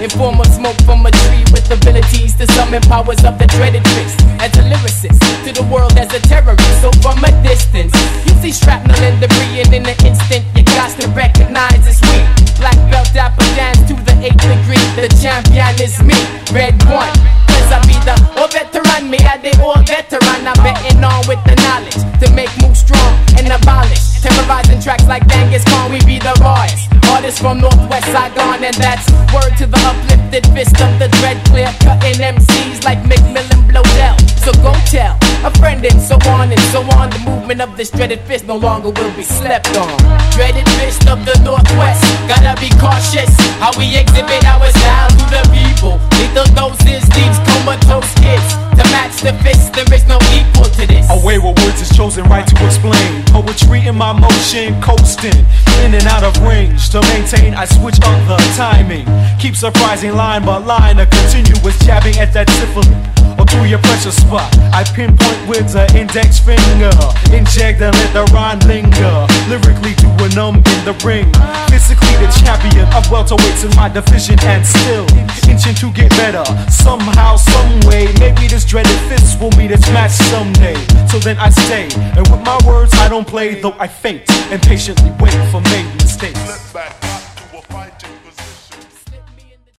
in form of smoke from a tree with abilities to summon powers of the dreaded fist. As a lyricist, to the world as a terrorist. So from a distance, you see shrapnel and debris, and in an instant you got to recognize it's we. Black belt dapper dance to the 8th degree. The champion is me, red one. Cause I be the all veteran, me I the all veteran. I'm betting on with the knowledge to make moves strong and abolish. Terrorizing tracks like Genghis Khan, we be the rawest. Artists from Northwest Saigon, and that's word to the uplifted fist of the dread, clear cutting MCs like McMillan Blodell. So go tell a friend and so on and so on. The movement of this dreaded fist no longer will be slept on. Dreaded fist of the Northwest, gotta be cautious how we exhibit our style to the people. Lethal doses leaves comatose kids. To match the fist, there is no equal to this. Away with words is chosen right to explain. Poetry in my motion, coasting in and out of range. To maintain, I switch up the timing. Keep surprising line by line, a continuous jabbing at that syphilis. Or to your pressure spot, I pinpoint with the index finger. Inject and let the rhyme linger. Lyrically do a numb in the ring. Physically the champion of welterweights in my division, and still inching to get better. Somehow, someway, maybe this dreaded fist will meet its match someday. So then I stay, and with my words I don't play, though I fake and patiently wait for made mistakes.